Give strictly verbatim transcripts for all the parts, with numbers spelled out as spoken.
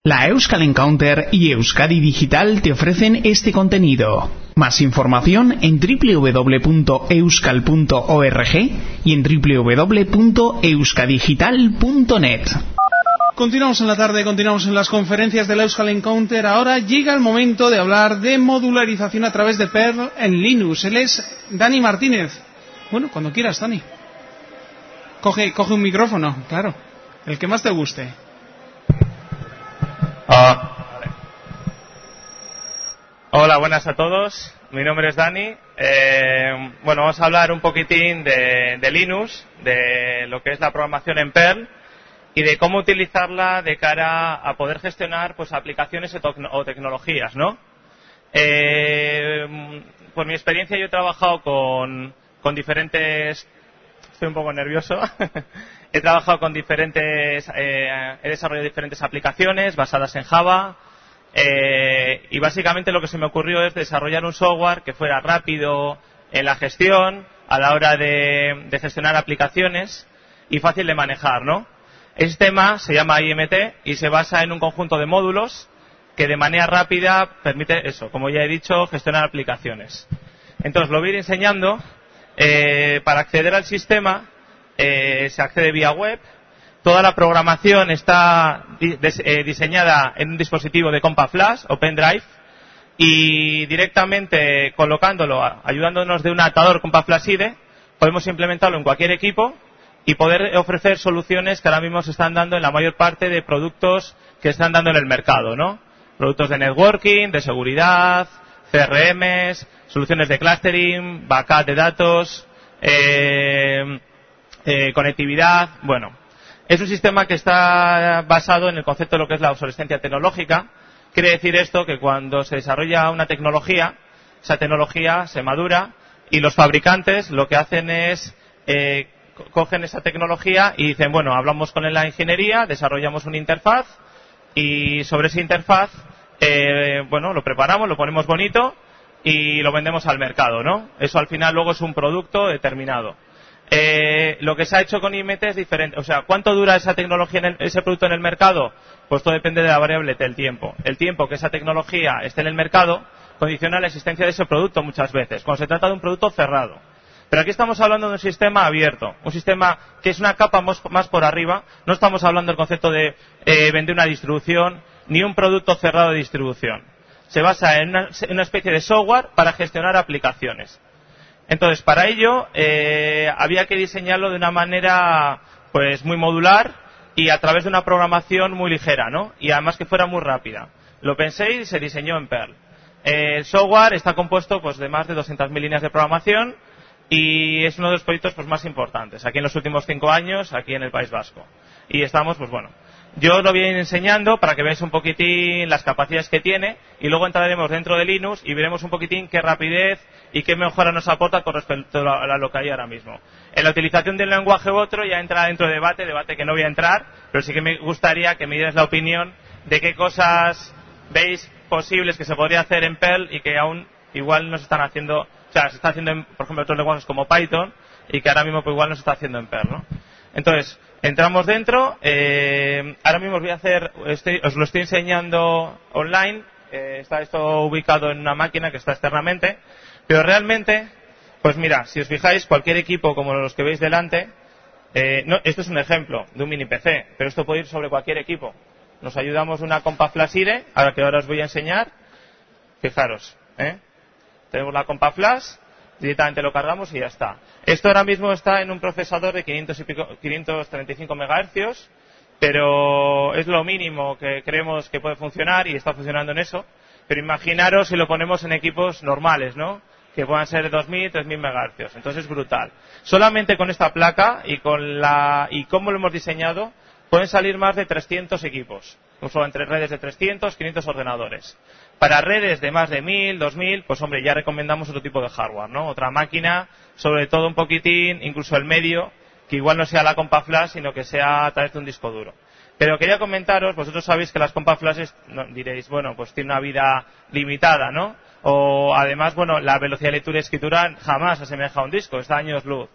La Euskal Encounter y Euskadi Digital te ofrecen este contenido. Más información en doble u doble u doble u punto euskal punto org y en doble u doble u doble u punto euskadigital punto net. Continuamos en la tarde, continuamos en las conferencias de la Euskal Encounter. Ahora llega el momento de hablar de modularización a través de Perl en Linux. Él es Dani Martínez. Bueno, cuando quieras, Dani. Coge, coge un micrófono, claro. El que más te guste. Ah, vale. Hola, buenas a todos. Mi nombre es Dani. Eh, bueno, vamos a hablar un poquitín de, de Linux, de lo que es la programación en Perl y de cómo utilizarla de cara a poder gestionar pues aplicaciones o tecnologías, ¿no? Eh, por mi experiencia yo he trabajado con, con diferentes... Estoy un poco nervioso. He trabajado con diferentes... Eh, he desarrollado diferentes aplicaciones basadas en Java eh, y básicamente lo que se me ocurrió es desarrollar un software que fuera rápido en la gestión, a la hora de, de gestionar aplicaciones y fácil de manejar, ¿no? El sistema se llama I M T y se basa en un conjunto de módulos que de manera rápida permite eso, como ya he dicho, gestionar aplicaciones. Entonces lo voy a ir enseñando. Eh, para acceder al sistema eh, se accede vía web. Toda la programación está di des eh, diseñada en un dispositivo de compa flash o pendrive y directamente colocándolo, ayudándonos de un adaptador compa flash I D E, podemos implementarlo en cualquier equipo y poder ofrecer soluciones que ahora mismo se están dando en la mayor parte de productos que están dando en el mercado, ¿no? Productos de networking, de seguridad, C R Ms, soluciones de clustering, backup de datos, eh, eh, conectividad. Bueno, es un sistema que está basado en el concepto de lo que es la obsolescencia tecnológica. Quiere decir esto que cuando se desarrolla una tecnología, esa tecnología se madura y los fabricantes lo que hacen es eh, cogen esa tecnología y dicen, bueno, hablamos con la ingeniería, desarrollamos una interfaz y sobre esa interfaz, eh, bueno, lo preparamos, lo ponemos bonito y lo vendemos al mercado, ¿no? Eso al final luego es un producto determinado. Eh, lo que se ha hecho con I M T es diferente. O sea, ¿cuánto dura esa tecnología, en el, ese producto en el mercado? Pues todo depende de la variable del tiempo. El tiempo que esa tecnología esté en el mercado condiciona la existencia de ese producto muchas veces, cuando se trata de un producto cerrado. Pero aquí estamos hablando de un sistema abierto, un sistema que es una capa más, más por arriba. No estamos hablando del concepto de eh, vender una distribución, ni un producto cerrado de distribución. Se basa en una, en una especie de software para gestionar aplicaciones. Entonces, para ello, eh, había que diseñarlo de una manera pues muy modular y a través de una programación muy ligera, ¿no? Y además que fuera muy rápida. Lo pensé y se diseñó en Perl. Eh, el software está compuesto pues de más de doscientas mil líneas de programación y es uno de los proyectos pues más importantes aquí en los últimos cinco años, aquí en el País Vasco. Y estamos, pues bueno, yo os lo voy a ir enseñando para que veáis un poquitín las capacidades que tiene y luego entraremos dentro de Linux y veremos un poquitín qué rapidez y qué mejora nos aporta con respecto a lo que hay ahora mismo. En la utilización de un lenguaje u otro ya entra dentro de debate, debate que no voy a entrar, pero sí que me gustaría que me dierais la opinión de qué cosas veis posibles que se podría hacer en Perl y que aún igual no se están haciendo, o sea, se está haciendo en, por ejemplo, otros lenguajes como Python y que ahora mismo pues igual no se está haciendo en Perl, ¿no? Entonces, entramos dentro. Eh, ahora mismo os voy a hacer, estoy, os lo estoy enseñando online. Eh, está esto ubicado en una máquina que está externamente. Pero realmente, pues mira, si os fijáis, cualquier equipo como los que veis delante, eh, no, esto es un ejemplo de un mini P C, pero esto puede ir sobre cualquier equipo. Nos ayudamos de una compa flash I D E, ahora que ahora os voy a enseñar. Fijaros, ¿eh? Tenemos la compa flash. Directamente lo cargamos y ya está. Esto ahora mismo está en un procesador de quinientos y pico, quinientos treinta y cinco megahercios, pero es lo mínimo que creemos que puede funcionar y está funcionando en eso. Pero imaginaros si lo ponemos en equipos normales, ¿no? Que puedan ser de dos mil, tres mil megahercios. Entonces es brutal. Solamente con esta placa y con la y cómo lo hemos diseñado, pueden salir más de trescientos equipos. Uso entre redes de trescientos, quinientos ordenadores. Para redes de más de mil, dos mil, pues hombre, ya recomendamos otro tipo de hardware, ¿no? Otra máquina, sobre todo un poquitín, incluso el medio, que igual no sea la compa flash, sino que sea a través de un disco duro. Pero quería comentaros, vosotros sabéis que las compa flashes, no, diréis, bueno, pues tiene una vida limitada, ¿no? O además, bueno, la velocidad de lectura y escritura jamás asemeja a un disco, está a años luz.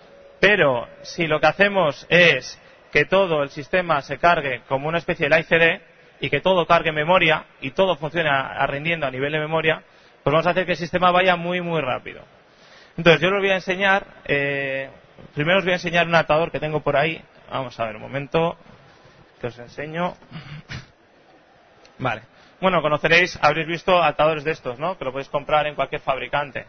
Pero si lo que hacemos es que todo el sistema se cargue como una especie de I C D, y que todo cargue en memoria y todo funcione rindiendo a nivel de memoria, pues vamos a hacer que el sistema vaya muy, muy rápido. Entonces, yo os voy a enseñar, eh, primero os voy a enseñar un adaptador que tengo por ahí. Vamos a ver un momento, que os enseño. Vale. Bueno, conoceréis, habréis visto adaptadores de estos, ¿no? Que lo podéis comprar en cualquier fabricante.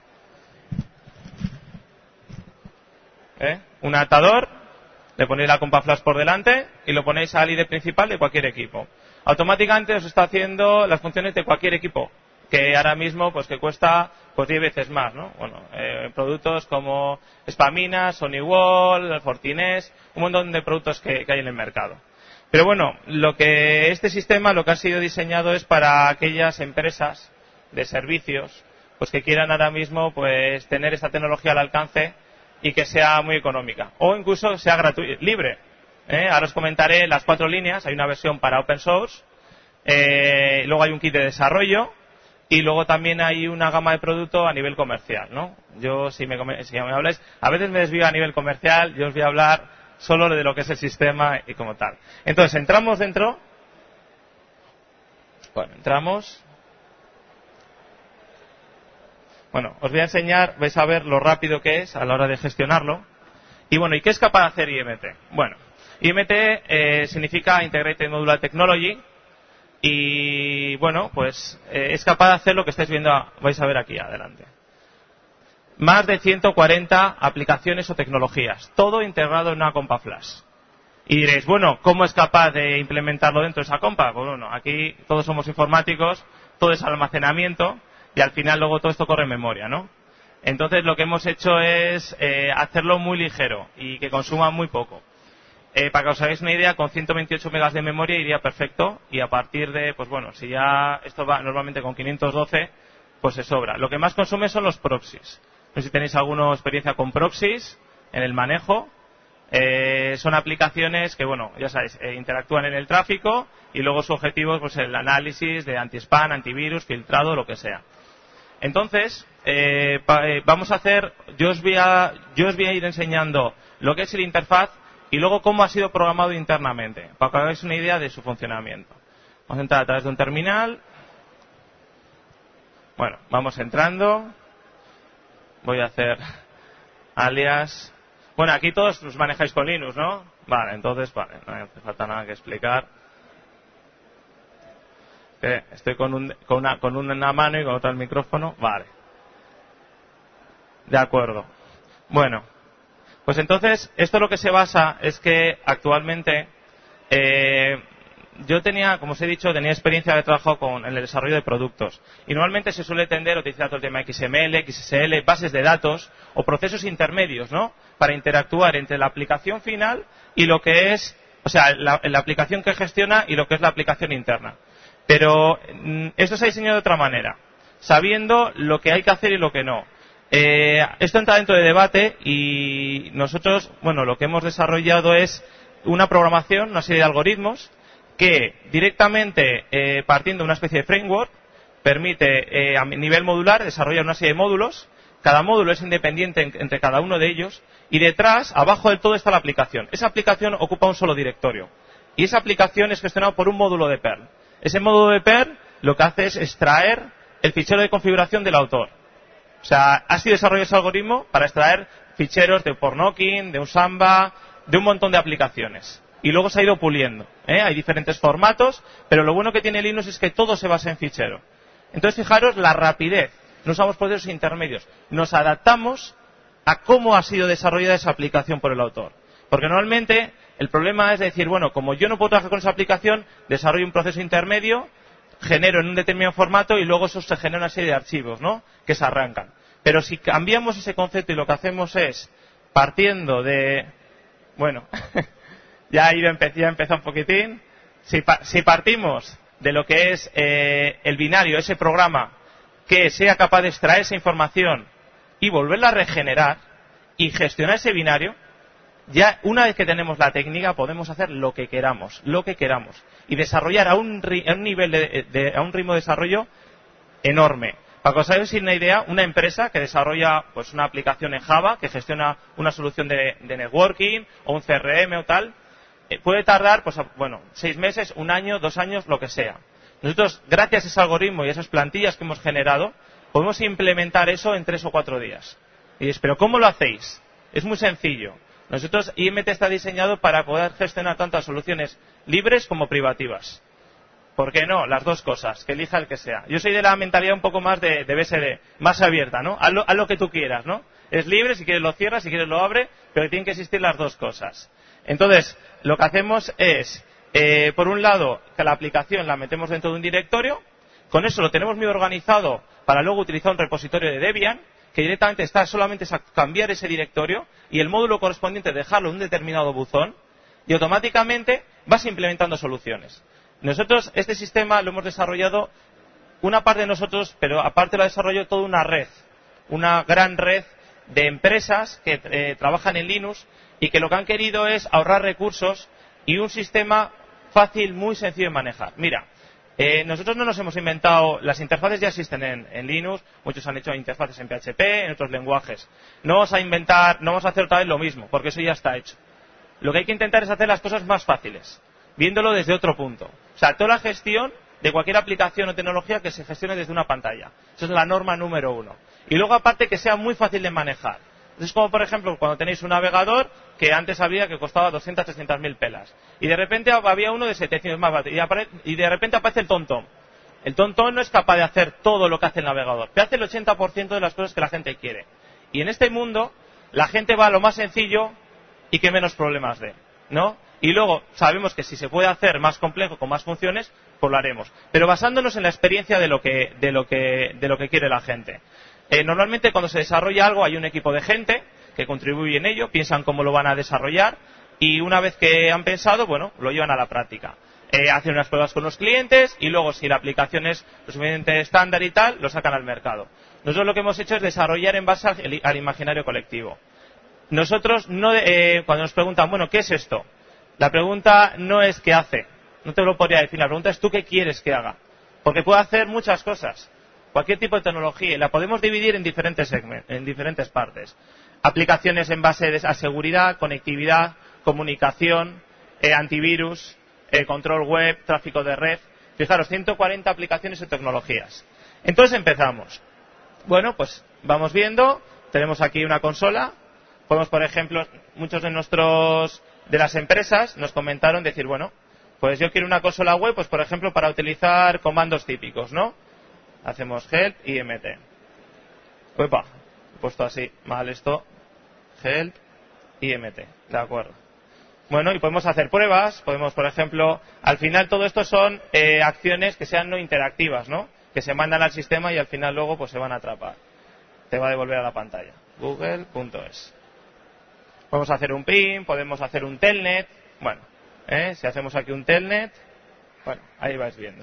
¿Eh? Un adaptador, le ponéis la CompaFlash por delante y lo ponéis al I D principal de cualquier equipo. Automáticamente os está haciendo las funciones de cualquier equipo, que ahora mismo pues que cuesta pues diez veces más, ¿no? Bueno, eh, productos como Spamina, SonyWall, Fortinet, un montón de productos que, que hay en el mercado. Pero bueno, lo que este sistema lo que ha sido diseñado es para aquellas empresas de servicios pues que quieran ahora mismo pues tener esta tecnología al alcance y que sea muy económica o incluso sea gratuita, libre. ¿eh? Ahora os comentaré las cuatro líneas. Hay una versión para open source, eh, luego hay un kit de desarrollo y luego también hay una gama de producto a nivel comercial, ¿no? Yo si me, si me habláis, a veces me desvío a nivel comercial, yo os voy a hablar solo de lo que es el sistema y como tal. Entonces, entramos dentro. Bueno, entramos. Bueno, os voy a enseñar, vais a ver lo rápido que es a la hora de gestionarlo. Y bueno, ¿y qué es capaz de hacer I M T? Bueno, I M T eh, significa Integrated Modular Technology. Y bueno, pues eh, es capaz de hacer lo que estáis viendo, vais a ver aquí adelante. Más de ciento cuarenta aplicaciones o tecnologías, todo integrado en una CompaFlash. Y diréis, bueno, ¿cómo es capaz de implementarlo dentro de esa compa? Pues bueno, aquí todos somos informáticos, todo es almacenamiento y al final luego todo esto corre en memoria, ¿no? Entonces lo que hemos hecho es eh, hacerlo muy ligero y que consuma muy poco. Eh, para que os hagáis una idea, con ciento veintiocho megas de memoria iría perfecto y a partir de, pues bueno, si ya esto va normalmente con quinientos doce, pues se sobra. Lo que más consume son los proxies. No sé si tenéis alguna experiencia con proxies en el manejo. Eh, son aplicaciones que, bueno, ya sabéis, eh, interactúan en el tráfico y luego su objetivo es pues, el análisis de anti-spam, antivirus, filtrado, lo que sea. Entonces, eh, pa, eh, vamos a hacer, yo os, voy a, yo os voy a ir enseñando lo que es el interfaz y luego cómo ha sido programado internamente, para que hagáis una idea de su funcionamiento. Vamos a entrar a través de un terminal. Bueno, vamos entrando. Voy a hacer alias. Bueno, aquí todos los manejáis con Linux, ¿no? Vale, entonces, vale, no hace falta nada que explicar. ¿Qué? Estoy con, un, con, una, con una mano y con otra el micrófono. Vale. De acuerdo. Bueno, pues entonces, esto lo que se basa es que actualmente eh, yo tenía, como os he dicho, tenía experiencia de trabajo con, en el desarrollo de productos. Y normalmente se suele tender a utilizar todo el tema X M L, X S L, bases de datos o procesos intermedios, ¿no? Para interactuar entre la aplicación final y lo que es, o sea, la, la aplicación que gestiona y lo que es la aplicación interna. Pero esto se ha diseñado de otra manera, sabiendo lo que hay que hacer y lo que no. Eh, esto entra dentro de debate y nosotros, bueno, lo que hemos desarrollado es una programación, una serie de algoritmos que directamente, eh, partiendo de una especie de framework, permite eh, a nivel modular desarrollar una serie de módulos. Cada módulo es independiente en, entre cada uno de ellos y detrás, abajo del todo, está la aplicación. Esa aplicación ocupa un solo directorio y esa aplicación es gestionada por un módulo de Perl. Ese módulo de Perl lo que hace es extraer el fichero de configuración del autor. O sea, ha sido desarrollado ese algoritmo para extraer ficheros de Pornocking, de un Samba, de un montón de aplicaciones. Y luego se ha ido puliendo, ¿eh? Hay diferentes formatos, pero lo bueno que tiene Linux es que todo se basa en fichero. Entonces, fijaros la rapidez. No usamos procesos intermedios. Nos adaptamos a cómo ha sido desarrollada esa aplicación por el autor. Porque normalmente el problema es decir, bueno, como yo no puedo trabajar con esa aplicación, desarrollo un proceso intermedio, genero en un determinado formato y luego eso se genera una serie de archivos, ¿no? Que se arrancan. Pero si cambiamos ese concepto y lo que hacemos es, partiendo de... Bueno, ya ha ido, ya ha empezado un poquitín. Si, pa si partimos de lo que es eh, el binario, ese programa que sea capaz de extraer esa información y volverla a regenerar y gestionar ese binario, ya una vez que tenemos la técnica podemos hacer lo que queramos, lo que queramos y desarrollar a un, a un nivel de, de, a un ritmo de desarrollo enorme. Para que os hagáis una idea, una empresa que desarrolla pues una aplicación en Java que gestiona una solución de, de networking o un C R M o tal, eh, puede tardar, pues, bueno, seis meses, un año, dos años, lo que sea. Nosotros, gracias a ese algoritmo y a esas plantillas que hemos generado, podemos implementar eso en tres o cuatro días. Y dices, ¿pero cómo lo hacéis? Es muy sencillo. Nosotros, I M T está diseñado para poder gestionar tantas soluciones libres como privativas. ¿Por qué no? Las dos cosas, que elija el que sea. Yo soy de la mentalidad un poco más de, de B S D, más abierta, ¿no? Haz lo, haz lo que tú quieras, ¿no? Es libre, si quieres lo cierras, si quieres lo abre, pero tienen que existir las dos cosas. Entonces, lo que hacemos es, eh, por un lado, que la aplicación la metemos dentro de un directorio, con eso lo tenemos muy organizado para luego utilizar un repositorio de Debian, que directamente está solamente a cambiar ese directorio y el módulo correspondiente dejarlo en un determinado buzón, y automáticamente vas implementando soluciones. Nosotros este sistema lo hemos desarrollado una parte de nosotros, pero aparte lo ha desarrollado toda una red, una gran red de empresas que eh, trabajan en Linux y que lo que han querido es ahorrar recursos y un sistema fácil, muy sencillo de manejar. Mira, eh, nosotros no nos hemos inventado, las interfaces ya existen en, en Linux, muchos han hecho interfaces en P H P, en otros lenguajes. No vamos a inventar, no vamos a hacer otra vez lo mismo, porque eso ya está hecho. Lo que hay que intentar es hacer las cosas más fáciles, viéndolo desde otro punto. O sea, toda la gestión de cualquier aplicación o tecnología que se gestione desde una pantalla. Esa es la norma número uno. Y luego, aparte, que sea muy fácil de manejar. Es como, por ejemplo, cuando tenéis un navegador que antes había que costaba doscientas, trescientas mil pelas. Y de repente había uno de setecientos más barato. Y de repente aparece el TomTom. El TomTom no es capaz de hacer todo lo que hace el navegador. Te hace el ochenta por ciento de las cosas que la gente quiere. Y en este mundo, la gente va a lo más sencillo y que menos problemas dé, ¿no? Y luego sabemos que si se puede hacer más complejo con más funciones, pues lo haremos. Pero basándonos en la experiencia de lo que, de lo que, de lo que quiere la gente. Eh, normalmente cuando se desarrolla algo hay un equipo de gente que contribuye en ello, piensan cómo lo van a desarrollar y una vez que han pensado, bueno, lo llevan a la práctica. Eh, hacen unas pruebas con los clientes y luego si la aplicación es lo suficientemente estándar y tal, lo sacan al mercado. Nosotros lo que hemos hecho es desarrollar en base al, al imaginario colectivo. Nosotros, no, eh, cuando nos preguntan, bueno, ¿qué es esto? La pregunta no es qué hace, no te lo podría decir, la pregunta es tú qué quieres que haga. Porque puede hacer muchas cosas, cualquier tipo de tecnología, y la podemos dividir en diferentes segmentos, en diferentes partes. Aplicaciones en base a seguridad, conectividad, comunicación, eh, antivirus, eh, control web, tráfico de red. Fijaros, ciento cuarenta aplicaciones y tecnologías. Entonces empezamos. Bueno, pues vamos viendo, tenemos aquí una consola. Podemos, por ejemplo, muchos de nuestros de las empresas nos comentaron decir, bueno, pues yo quiero una consola web, pues por ejemplo, para utilizar comandos típicos, ¿no? Hacemos help I M T. Uepa, he puesto así mal esto. Help I M T, de acuerdo. Bueno, y podemos hacer pruebas, podemos, por ejemplo, al final todo esto son eh, acciones que sean no interactivas, ¿no? Que se mandan al sistema y al final luego pues se van a atrapar. Te va a devolver a la pantalla. google punto es. Podemos hacer un pin, podemos hacer un telnet. Bueno, ¿eh? Si hacemos aquí un telnet, bueno, ahí vais viendo.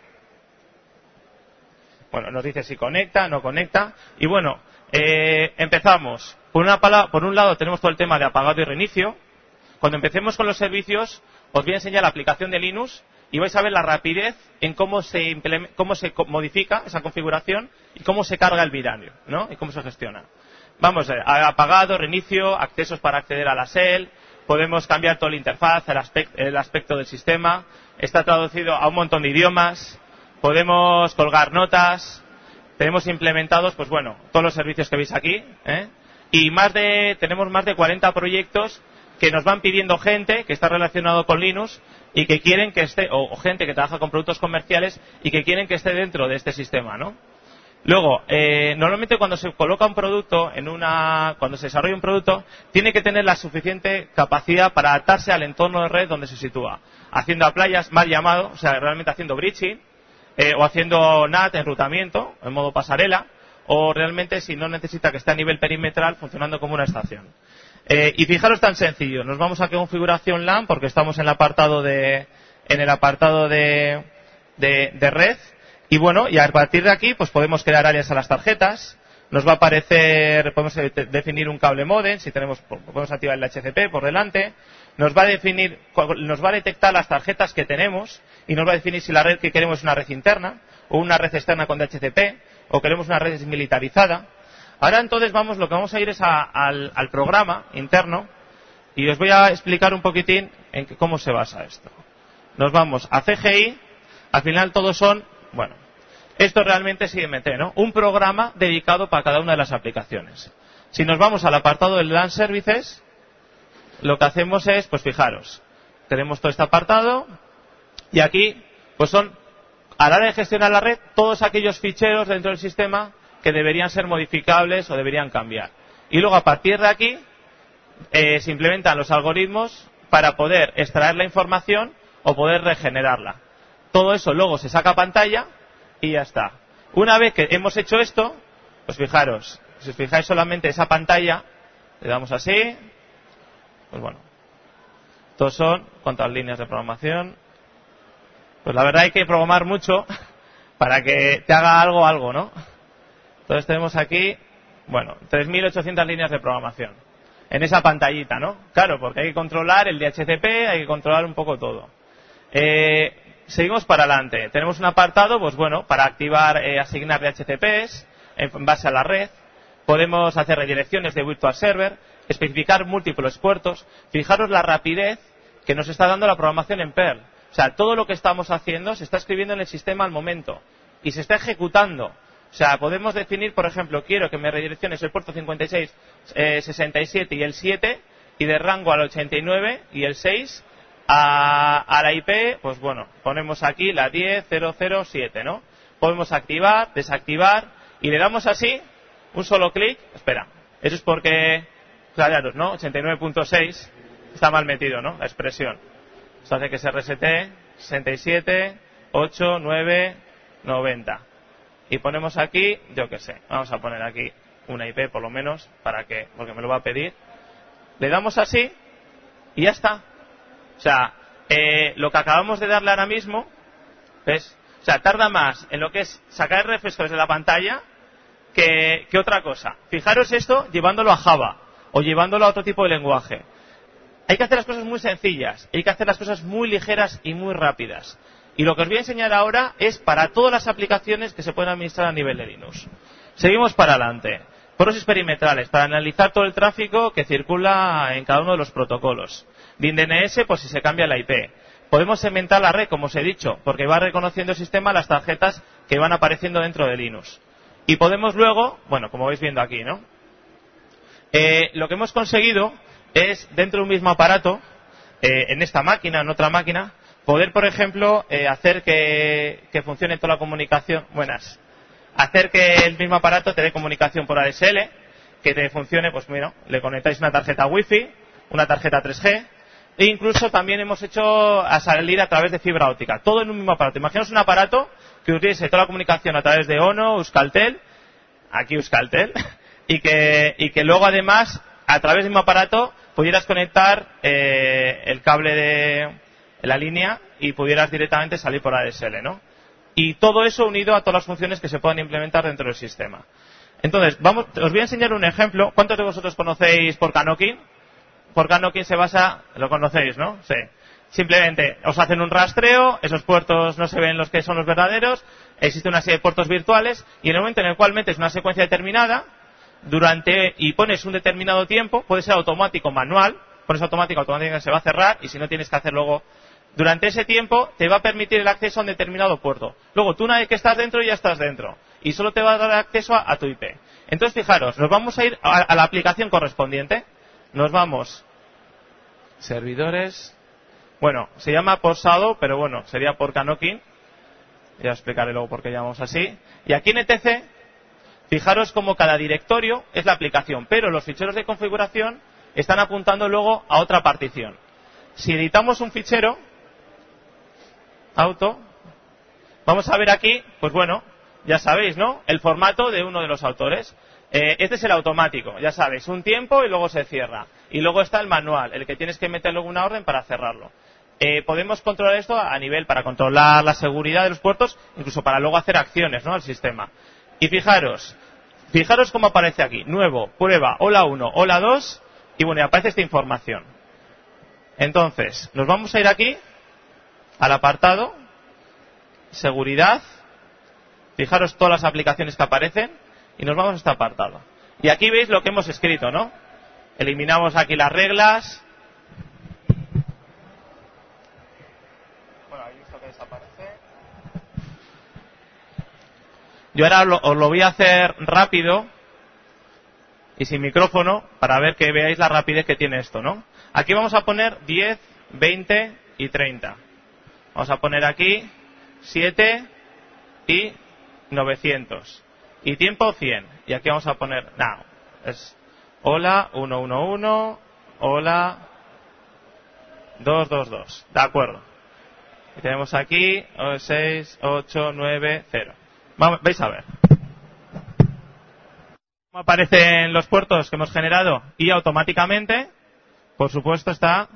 Bueno, nos dice si conecta, no conecta. Y bueno, eh, empezamos. Por, una pala- por un lado tenemos todo el tema de apagado y reinicio. Cuando empecemos con los servicios, os voy a enseñar la aplicación de Linux y vais a ver la rapidez en cómo se, implement- cómo se co- modifica esa configuración y cómo se carga el binario, ¿no? Y cómo se gestiona. Vamos a ver, apagado, reinicio, accesos para acceder a la S E L, podemos cambiar toda la interfaz, el aspecto, el aspecto del sistema, está traducido a un montón de idiomas, podemos colgar notas, tenemos implementados, pues bueno, todos los servicios que veis aquí, ¿eh? Y más de, tenemos más de cuarenta proyectos que nos van pidiendo gente que está relacionado con Linux y que quieren que esté, o, o gente que trabaja con productos comerciales y que quieren que esté dentro de este sistema, ¿no? Luego, eh, normalmente cuando se coloca un producto en una, cuando se desarrolla un producto, tiene que tener la suficiente capacidad para adaptarse al entorno de red donde se sitúa. Haciendo a playas, mal llamado, o sea, realmente haciendo bridging, eh, o haciendo N A T, enrutamiento, en modo pasarela, o realmente si no necesita que esté a nivel perimetral, funcionando como una estación. Eh, y fijaros tan sencillo, nos vamos a configuración LAN, porque estamos en el apartado de, en el apartado de, de, de red. Y bueno, y a partir de aquí pues podemos crear áreas a las tarjetas, nos va a aparecer, podemos definir un cable modem, si tenemos, podemos activar el H C P por delante, nos va a definir, nos va a detectar las tarjetas que tenemos y nos va a definir si la red que queremos es una red interna o una red externa con D H C P o queremos una red desmilitarizada. Ahora entonces vamos, lo que vamos a ir es a, al, al programa interno Y os voy a explicar un poquitín en que, cómo se basa esto. Nos vamos a C G I. Al final todos son, bueno, esto realmente es I M T, ¿no? Un programa dedicado para cada una de las aplicaciones. Si nos vamos al apartado del LAN Services, lo que hacemos es, pues fijaros, tenemos todo este apartado y aquí, pues son, a la hora de gestionar la red, todos aquellos ficheros dentro del sistema que deberían ser modificables o deberían cambiar. Y luego a partir de aquí eh, se implementan los algoritmos para poder extraer la información o poder regenerarla. Todo eso luego se saca a pantalla y ya está. Una vez que hemos hecho esto, pues fijaros, si os fijáis solamente esa pantalla, le damos así, pues bueno, todos son cuántas líneas de programación. Pues la verdad hay que programar mucho para que te haga algo, algo, ¿no? Entonces tenemos aquí, bueno, tres mil ochocientas líneas de programación en esa pantallita, ¿no? Claro, porque hay que controlar el D H C P, hay que controlar un poco todo. Eh, seguimos para adelante. Tenemos un apartado, pues bueno, para activar, eh, asignar D H C Ps en base a la red. Podemos hacer redirecciones de Virtual Server, especificar múltiples puertos. Fijaros la rapidez que nos está dando la programación en Perl. O sea, todo lo que estamos haciendo se está escribiendo en el sistema al momento y se está ejecutando. O sea, podemos definir, por ejemplo, quiero que me redirecciones el puerto cincuenta y seis, eh, sesenta y siete y el siete y de rango al ochenta y nueve y el seis a, a la I P, pues bueno, ponemos aquí la diez cero cero siete, ¿no? Podemos activar, desactivar y le damos así un solo clic. Espera, eso es porque, claro, ¿no? ochenta y nueve punto seis está mal metido, ¿no? La expresión. Esto hace que se resete sesenta y siete, ocho, nueve, noventa. Y ponemos aquí, yo qué sé, vamos a poner aquí una I P por lo menos, para que, porque me lo va a pedir. Le damos así y ya está. O sea, eh, lo que acabamos de darle ahora mismo, ¿ves? O sea, tarda más en lo que es sacar el refresco desde la pantalla que, que otra cosa. Fijaros esto llevándolo a Java o llevándolo a otro tipo de lenguaje. Hay que hacer las cosas muy sencillas, hay que hacer las cosas muy ligeras y muy rápidas. Y lo que os voy a enseñar ahora es para todas las aplicaciones que se pueden administrar a nivel de Linux. Seguimos para adelante. Proxies perimetrales, para analizar todo el tráfico que circula en cada uno de los protocolos. D N S, pues si se cambia la I P. Podemos segmentar la red, como os he dicho, porque va reconociendo el sistema las tarjetas que van apareciendo dentro de Linux. Y podemos luego, bueno, como vais viendo aquí, ¿no? Eh, lo que hemos conseguido es, dentro de un mismo aparato, eh, en esta máquina, en otra máquina, poder, por ejemplo, eh, hacer que, que funcione toda la comunicación. Buenas. Hacer que el mismo aparato te dé comunicación por A D S L, que te funcione, pues mira, le conectáis una tarjeta Wi-Fi, una tarjeta tres G, e incluso también hemos hecho a salir a través de fibra óptica. Todo en un mismo aparato. Imaginaos un aparato que utilice toda la comunicación a través de ONO, Euskaltel, aquí Euskaltel, y que, y que luego además, a través del mismo aparato, pudieras conectar eh, el cable de la línea y pudieras directamente salir por A D S L, ¿no? Y todo eso unido a todas las funciones que se puedan implementar dentro del sistema. Entonces, vamos, os voy a enseñar un ejemplo. ¿Cuántos de vosotros conocéis por Canokin? Por Canokin se basa, lo conocéis, ¿no? Sí. Simplemente os hacen un rastreo, esos puertos no se ven los que son los verdaderos, existe una serie de puertos virtuales y en el momento en el cual metes una secuencia determinada durante y pones un determinado tiempo, puede ser automático o manual, pones automático, automáticamente se va a cerrar y si no tienes que hacer luego. Durante ese tiempo te va a permitir el acceso a un determinado puerto. Luego tú una vez que estás dentro ya estás dentro y solo te va a dar acceso a, a tu I P. Entonces fijaros, nos vamos a ir a, a la aplicación correspondiente. Nos vamos servidores. Bueno, se llama por Shadow, pero bueno, sería por Canokin. Ya explicaré luego por qué llamamos así. Y aquí en E T C, fijaros como cada directorio es la aplicación, pero los ficheros de configuración están apuntando luego a otra partición. Si editamos un fichero, auto, vamos a ver aquí, pues bueno, ya sabéis, ¿no? El formato de uno de los autores. Eh, este es el automático, ya sabéis, un tiempo y luego se cierra. Y luego está el manual, el que tienes que meterle una orden para cerrarlo. Eh, podemos controlar esto a nivel para controlar la seguridad de los puertos, incluso para luego hacer acciones, ¿no? Al sistema. Y fijaros, fijaros cómo aparece aquí. Nuevo, prueba, hola uno, hola dos, y bueno, y aparece esta información. Entonces, nos vamos a ir aquí al apartado seguridad. Fijaros todas las aplicaciones que aparecen y nos vamos a este apartado. Y aquí veis lo que hemos escrito, ¿no? Eliminamos aquí las reglas, Yo ahora lo, os lo voy a hacer rápido y sin micrófono para ver que veáis la rapidez que tiene esto, ¿no? Aquí vamos a poner diez, veinte y treinta. Vamos a poner aquí siete y novecientos. Y tiempo cien. Y aquí vamos a poner, no, es hola, uno uno uno, hola, dos dos dos. De acuerdo. Y tenemos aquí seis, ocho, nueve, cero. Vamos, vais a ver. ¿Cómo aparecen los puertos que hemos generado? Y automáticamente, por supuesto, está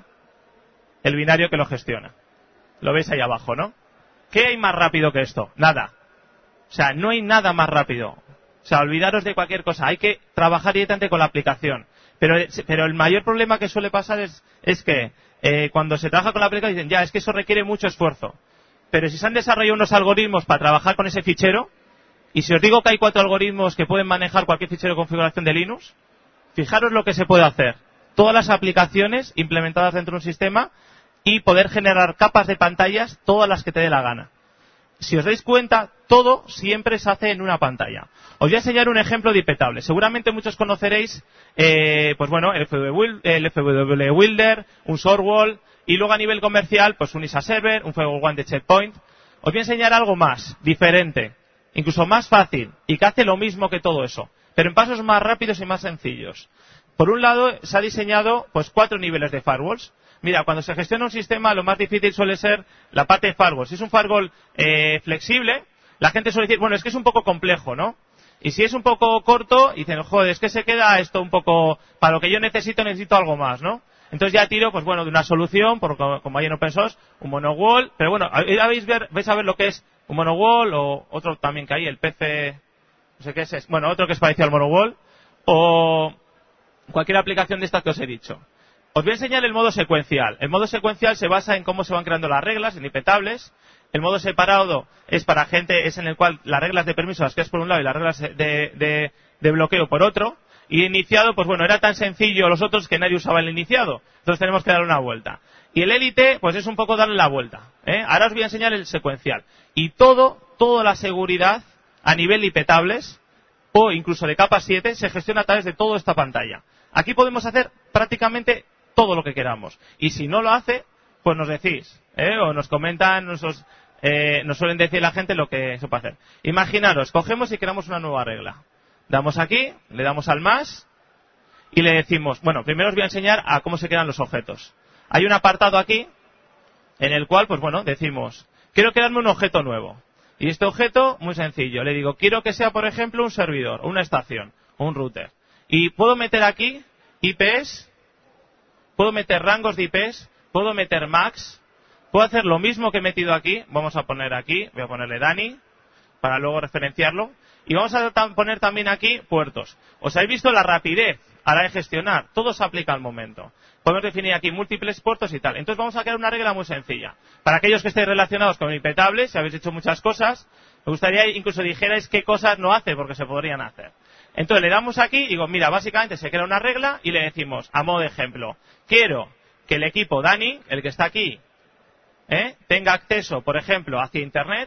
el binario que lo gestiona. Lo veis ahí abajo, ¿no? ¿Qué hay más rápido que esto? Nada. O sea, no hay nada más rápido. O sea, olvidaros de cualquier cosa. Hay que trabajar directamente con la aplicación. Pero, pero el mayor problema que suele pasar es, es que eh, cuando se trabaja con la aplicación dicen, ya, es que eso requiere mucho esfuerzo. Pero si se han desarrollado unos algoritmos para trabajar con ese fichero, y si os digo que hay cuatro algoritmos que pueden manejar cualquier fichero de configuración de Linux, fijaros lo que se puede hacer. Todas las aplicaciones implementadas dentro de un sistema y poder generar capas de pantallas, todas las que te dé la gana. Si os dais cuenta, todo siempre se hace en una pantalla. Os voy a enseñar un ejemplo de I P Table. Seguramente muchos conoceréis, eh, pues bueno, el F W Builder, un Shortwall, y luego a nivel comercial, pues un I S A Server, un Firewall One de Checkpoint. Os voy a enseñar algo más, diferente, incluso más fácil, y que hace lo mismo que todo eso, pero en pasos más rápidos y más sencillos. Por un lado, se ha diseñado pues cuatro niveles de firewalls. Mira, cuando se gestiona un sistema, lo más difícil suele ser la parte de firewall. Si es un firewall eh, flexible, la gente suele decir, bueno, es que es un poco complejo, ¿no? Y si es un poco corto, dicen, joder, es que se queda esto un poco, para lo que yo necesito, necesito algo más, ¿no? Entonces ya tiro, pues bueno, de una solución, por, como hay en Open Source, un monowall, pero bueno, vais, ver, vais a ver lo que es un monowall, o otro también que hay, el P C, no sé qué es, bueno, otro que es parecido al monowall, o cualquier aplicación de estas que os he dicho. Os voy a enseñar el modo secuencial. El modo secuencial se basa en cómo se van creando las reglas, en I P Tables. El modo separado es para gente, es en el cual las reglas de permiso las creas por un lado y las reglas de, de, de bloqueo por otro. Y iniciado, pues bueno, era tan sencillo los otros que nadie usaba el iniciado. Entonces tenemos que darle una vuelta. Y el élite, pues es un poco darle la vuelta, ¿eh? Ahora os voy a enseñar el secuencial. Y todo, toda la seguridad a nivel I P Tables, o incluso de capa siete, se gestiona a través de toda esta pantalla. Aquí podemos hacer prácticamente todo lo que queramos. Y si no lo hace, pues nos decís, ¿eh? O nos comentan, nuestros, eh, nos suelen decir la gente lo que se puede hacer. Imaginaros, cogemos y creamos una nueva regla. Damos aquí, le damos al más y le decimos, bueno, primero os voy a enseñar a cómo se crean los objetos. Hay un apartado aquí en el cual, pues bueno, decimos, quiero crearme un objeto nuevo. Y este objeto, muy sencillo, le digo, quiero que sea, por ejemplo, un servidor, una estación, o un router. Y puedo meter aquí I Ps, puedo meter rangos de I Ps, puedo meter M A Cs, puedo hacer lo mismo que he metido aquí, vamos a poner aquí, voy a ponerle Dani, para luego referenciarlo, y vamos a poner también aquí puertos. Os habéis visto la rapidez a la de gestionar, todo se aplica al momento. Podemos definir aquí múltiples puertos y tal. Entonces vamos a crear una regla muy sencilla. Para aquellos que estéis relacionados con I P Tables, si habéis hecho muchas cosas, me gustaría incluso dijerais qué cosas no hace, porque se podrían hacer. Entonces le damos aquí y digo, mira, básicamente se crea una regla y le decimos, a modo de ejemplo, quiero que el equipo Dani, el que está aquí, ¿eh? tenga acceso, por ejemplo, hacia Internet,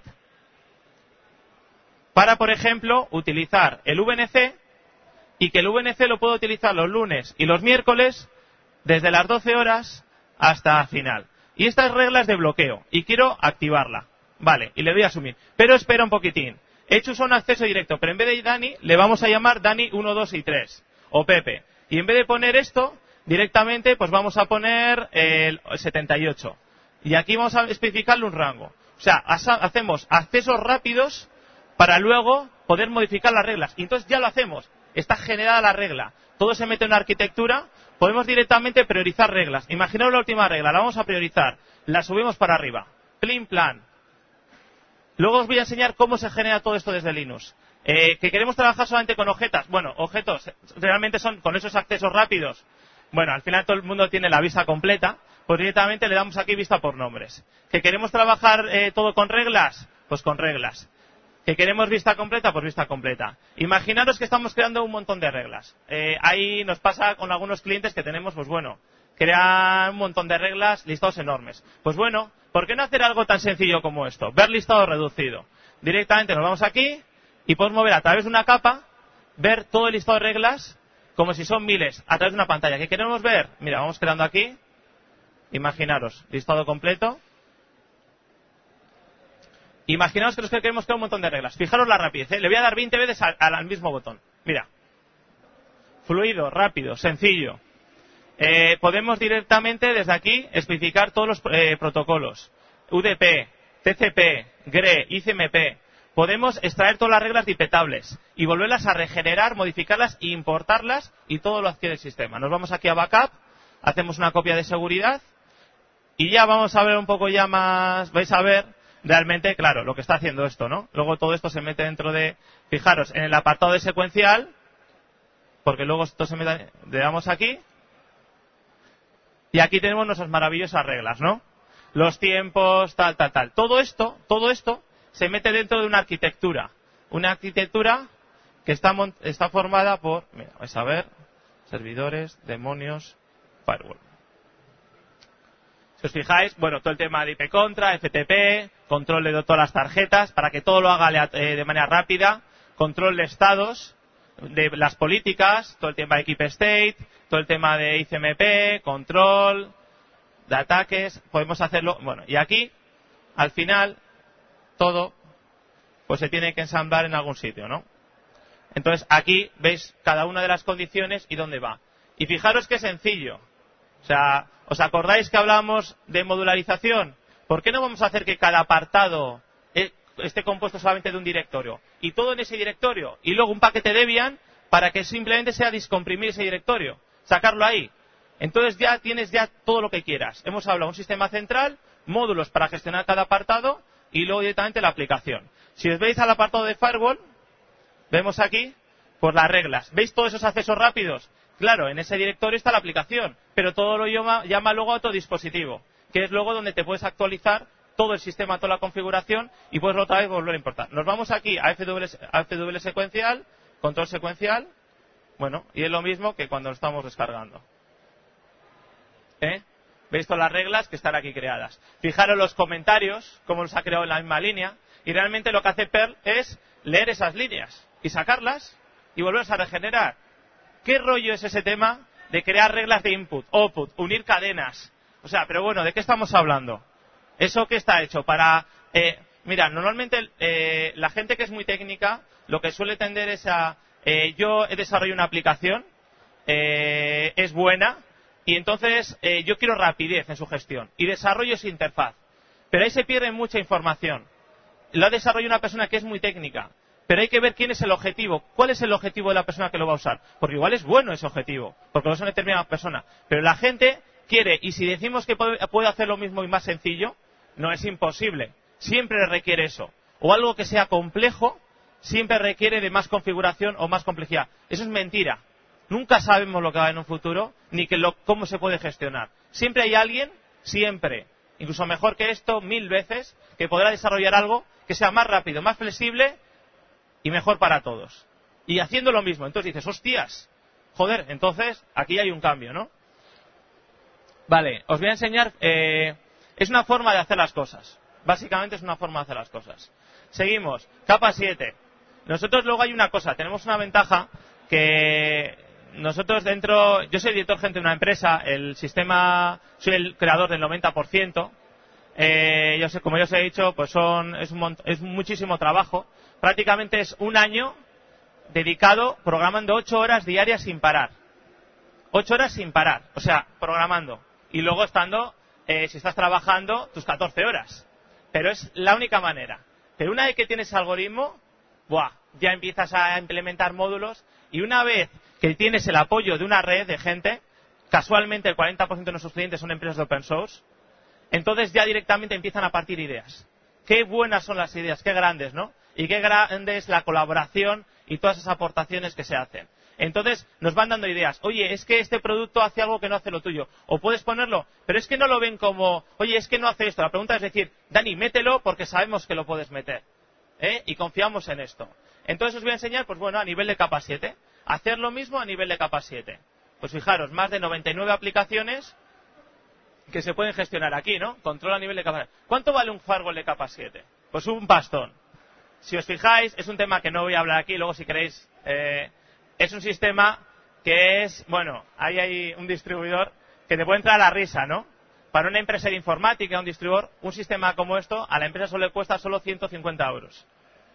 para, por ejemplo, utilizar el V N C y que el V N C lo pueda utilizar los lunes y los miércoles desde las doce horas hasta final. Y estas reglas de bloqueo. Y quiero activarla. Vale, y le doy a asumir. Pero espera un poquitín. He hecho un acceso directo, pero en vez de Dani, le vamos a llamar Dani uno, dos y tres. O Pepe. Y en vez de poner esto, directamente, pues vamos a poner el setenta y ocho. Y aquí vamos a especificarle un rango. O sea, hacemos accesos rápidos para luego poder modificar las reglas. Y entonces ya lo hacemos. Está generada la regla. Todo se mete en una arquitectura. Podemos directamente priorizar reglas. Imaginaos la última regla. La vamos a priorizar. La subimos para arriba. Plin plan. Luego os voy a enseñar cómo se genera todo esto desde Linux. Eh, ¿Que queremos trabajar solamente con objetos? Bueno, objetos realmente son con esos accesos rápidos. Bueno, al final todo el mundo tiene la vista completa. Pues directamente le damos aquí vista por nombres. ¿Que queremos trabajar eh, todo con reglas? Pues con reglas. ¿Que queremos vista completa? Pues vista completa. Imaginaros que estamos creando un montón de reglas. Eh, ahí nos pasa con algunos clientes que tenemos, pues bueno, crean un montón de reglas, listados enormes. Pues bueno, ¿por qué no hacer algo tan sencillo como esto? Ver listado reducido. Directamente nos vamos aquí y podemos mover a través de una capa, ver todo el listado de reglas como si son miles a través de una pantalla. ¿Qué queremos ver? Mira, vamos creando aquí. Imaginaros, listado completo. Imaginaos que nos queremos crear un montón de reglas. Fijaros la rapidez, ¿eh? Le voy a dar veinte veces al, al mismo botón. Mira. Fluido, rápido, sencillo. Eh, podemos directamente desde aquí especificar todos los eh, protocolos. U D P, T C P, G R E, I C M P. Podemos extraer todas las reglas dipetables y volverlas a regenerar, modificarlas e importarlas, y todo lo adquiere el sistema. Nos vamos aquí a Backup, hacemos una copia de seguridad y ya vamos a ver un poco ya más, vais a ver realmente, claro, lo que está haciendo esto, ¿no? Luego todo esto se mete dentro de, fijaros, en el apartado de secuencial, porque luego esto se mete, le damos aquí, y aquí tenemos nuestras maravillosas reglas, ¿no? Los tiempos, tal, tal, tal. Todo esto, todo esto se mete dentro de una arquitectura. Una arquitectura que está, está formada por, mira, vais a ver, servidores, demonios, firewall. Si os fijáis, bueno, todo el tema de I P contra, F T P, control de todas las tarjetas, para que todo lo haga de manera rápida, control de estados, de las políticas, todo el tema de Keep State, todo el tema de I C M P, control, de ataques, podemos hacerlo, bueno, y aquí, al final, todo, pues se tiene que ensamblar en algún sitio, ¿no? Entonces, aquí veis cada una de las condiciones y dónde va. Y fijaros qué sencillo. O sea, ¿os acordáis que hablábamos de modularización? ¿Por qué no vamos a hacer que cada apartado esté compuesto solamente de un directorio? Y todo en ese directorio. Y luego un paquete Debian para que simplemente sea descomprimir ese directorio. Sacarlo ahí. Entonces ya tienes ya todo lo que quieras. Hemos hablado de un sistema central, módulos para gestionar cada apartado y luego directamente la aplicación. Si os veis al apartado de Firewall, vemos aquí, pues las reglas. ¿Veis todos esos accesos rápidos? Claro, en ese directorio está la aplicación, pero todo lo llama, llama luego a otro dispositivo, que es luego donde te puedes actualizar todo el sistema, toda la configuración, y puedes otra vez volver a importar. Nos vamos aquí a F W, a F W secuencial, control secuencial, bueno, y es lo mismo que cuando lo estamos descargando. ¿Eh? ¿Veis todas las reglas que están aquí creadas? Fijaros los comentarios, cómo los ha creado en la misma línea, y realmente lo que hace Perl es leer esas líneas y sacarlas y volverlas a regenerar. ¿Qué rollo es ese tema de crear reglas de input, output, unir cadenas? O sea, pero bueno, ¿de qué estamos hablando? ¿Eso qué está hecho? Para, eh, mira, normalmente eh, la gente que es muy técnica lo que suele tender es a, eh, yo he desarrollado una aplicación, eh, es buena, y entonces eh, yo quiero rapidez en su gestión, y desarrollo esa interfaz. Pero ahí se pierde mucha información. Lo ha desarrollado una persona que es muy técnica. Pero hay que ver quién es el objetivo. ¿Cuál es el objetivo de la persona que lo va a usar? Porque igual es bueno ese objetivo, porque lo es una determinada persona. Pero la gente quiere, y si decimos que puede hacer lo mismo y más sencillo, no es imposible. Siempre requiere eso. O algo que sea complejo, siempre requiere de más configuración o más complejidad. Eso es mentira. Nunca sabemos lo que va en un futuro, ni que lo, cómo se puede gestionar. Siempre hay alguien, siempre, incluso mejor que esto, mil veces, que podrá desarrollar algo que sea más rápido, más flexible y mejor para todos. Y haciendo lo mismo. Entonces dices, hostias, joder, entonces aquí hay un cambio, ¿no? Vale, os voy a enseñar, eh, es una forma de hacer las cosas. Básicamente es una forma de hacer las cosas. Seguimos, capa siete. Nosotros luego hay una cosa, tenemos una ventaja que nosotros dentro, yo soy director gerente de una empresa, el sistema, soy el creador del noventa por ciento. Eh, yo sé, como ya os he dicho, pues son, es, un, es muchísimo trabajo. Prácticamente es un año dedicado programando ocho horas diarias sin parar. Ocho horas sin parar, o sea, programando. Y luego estando, eh, si estás trabajando, tus catorce horas. Pero es la única manera. Pero una vez que tienes el algoritmo, ¡buah!, ya empiezas a implementar módulos. Y una vez que tienes el apoyo de una red de gente, casualmente el cuarenta por ciento de nuestros clientes son empresas de open source, entonces ya directamente empiezan a partir ideas. Qué buenas son las ideas, qué grandes, ¿no? Y qué grande es la colaboración y todas esas aportaciones que se hacen. Entonces nos van dando ideas. Oye, es que este producto hace algo que no hace lo tuyo. O puedes ponerlo, pero es que no lo ven como, oye, es que no hace esto. La pregunta es decir, Dani, mételo porque sabemos que lo puedes meter. ¿Eh? Y confiamos en esto. Entonces os voy a enseñar, pues bueno, a nivel de capa siete. Hacer lo mismo a nivel de capa siete. Pues fijaros, más de noventa y nueve aplicaciones que se pueden gestionar aquí, ¿no? Control a nivel de capa siete. ¿Cuánto vale un firewall de capa siete? Pues un bastón. si os fijáis, es un tema que no voy a hablar aquí, luego si queréis, eh, es un sistema que es, bueno, ahí hay un distribuidor que te puede entrar a la risa, ¿no? Para una empresa de informática, un distribuidor, un sistema como esto, a la empresa solo le cuesta solo ciento cincuenta euros.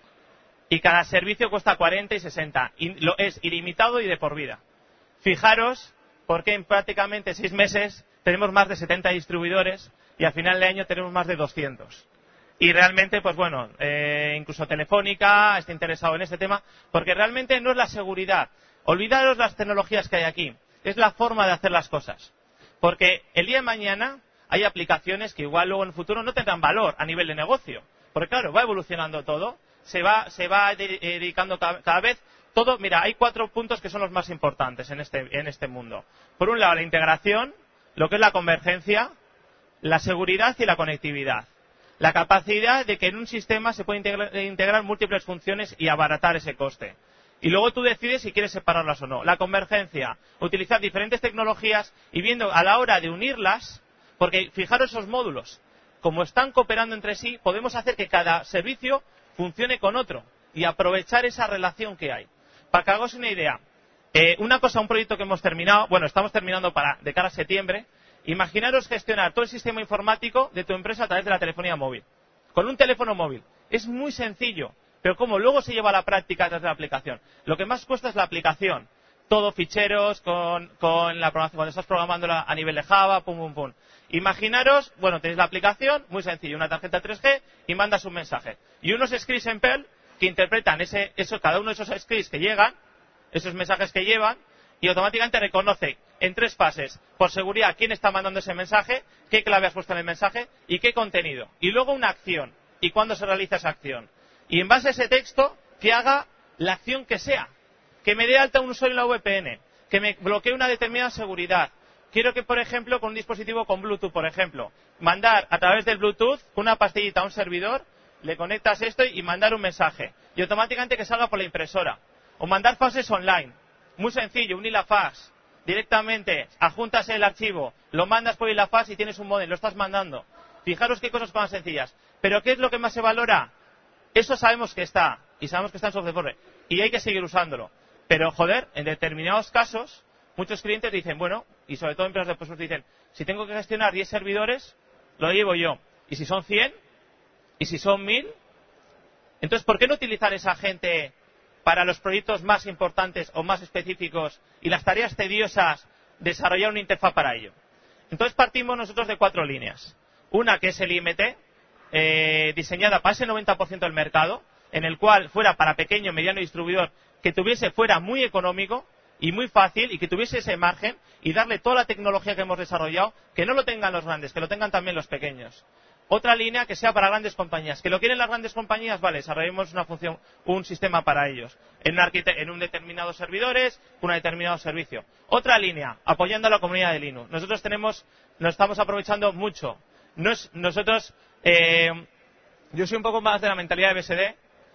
Y cada servicio cuesta cuarenta y sesenta. Y lo es ilimitado y de por vida. Fijaros, porque en prácticamente seis meses tenemos más de setenta distribuidores y al final de año tenemos más de doscientos. Y realmente, pues bueno, eh, incluso Telefónica está interesado en este tema, porque realmente no es la seguridad. Olvidaros las tecnologías que hay aquí. Es la forma de hacer las cosas. Porque el día de mañana hay aplicaciones que igual luego en el futuro no tendrán valor a nivel de negocio. Porque claro, va evolucionando todo. Se va, se va dedicando cada, cada vez todo. Mira, hay cuatro puntos que son los más importantes en este, en este mundo. Por un lado, la integración, lo que es la convergencia, la seguridad y la conectividad. La capacidad de que en un sistema se pueden integrar, integrar múltiples funciones y abaratar ese coste. Y luego tú decides si quieres separarlas o no. La convergencia, utilizar diferentes tecnologías y viendo a la hora de unirlas, porque fijaros esos módulos, como están cooperando entre sí, podemos hacer que cada servicio funcione con otro y aprovechar esa relación que hay. Para que hagáis una idea, eh, una cosa, un proyecto que hemos terminado, bueno, estamos terminando para de cara a septiembre, imaginaros gestionar todo el sistema informático de tu empresa a través de la telefonía móvil, con un teléfono móvil. Es muy sencillo, pero como luego se lleva a la práctica a través de la aplicación. Lo que más cuesta es la aplicación. Todo ficheros con, con la programación, cuando estás programándola a nivel de Java, pum, pum, pum. Imaginaros, bueno, tenéis la aplicación, muy sencillo, una tarjeta tres G y mandas un mensaje. Y unos scripts en Perl que interpretan ese, eso, cada uno de esos scripts que llegan, esos mensajes que llevan, y automáticamente reconoce en tres fases, por seguridad, quién está mandando ese mensaje, qué clave has puesto en el mensaje y qué contenido. Y luego una acción, y cuándo se realiza esa acción. Y en base a ese texto, que haga la acción que sea. Que me dé alta un usuario en la V P N, que me bloquee una determinada seguridad. Quiero que, por ejemplo, con un dispositivo con Bluetooth, por ejemplo, mandar a través del Bluetooth una pastillita a un servidor, le conectas esto y mandar un mensaje. Y automáticamente que salga por la impresora. O mandar fases online. Muy sencillo, un hilafax. Directamente, adjuntas el archivo, lo mandas por hilafax y tienes un módem, lo estás mandando. Fijaros qué cosas más sencillas. Pero ¿qué es lo que más se valora? Eso sabemos que está, y sabemos que está en software, y hay que seguir usándolo. Pero, joder, en determinados casos, muchos clientes dicen, bueno, y sobre todo empresas de puestos dicen, si tengo que gestionar diez servidores, lo llevo yo. Y si son cien, y si son mil, entonces, ¿por qué no utilizar esa gente para los proyectos más importantes o más específicos y las tareas tediosas, desarrollar una interfaz para ello? Entonces partimos nosotros de cuatro líneas. Una que es el I M T, eh, diseñada para ese noventa por ciento del mercado, en el cual fuera para pequeño, mediano distribuidor, que tuviese fuera muy económico y muy fácil y que tuviese ese margen y darle toda la tecnología que hemos desarrollado, que no lo tengan los grandes, que lo tengan también los pequeños. Otra línea que sea para grandes compañías. ¿Que lo quieren las grandes compañías? Vale, desarrollemos una función, un sistema para ellos. En un, en un determinados servidores, con un determinado servicio. Otra línea, apoyando a la comunidad de Linux. Nosotros tenemos, nos estamos aprovechando mucho. Nos, nosotros, eh, yo soy un poco más de la mentalidad de B S D.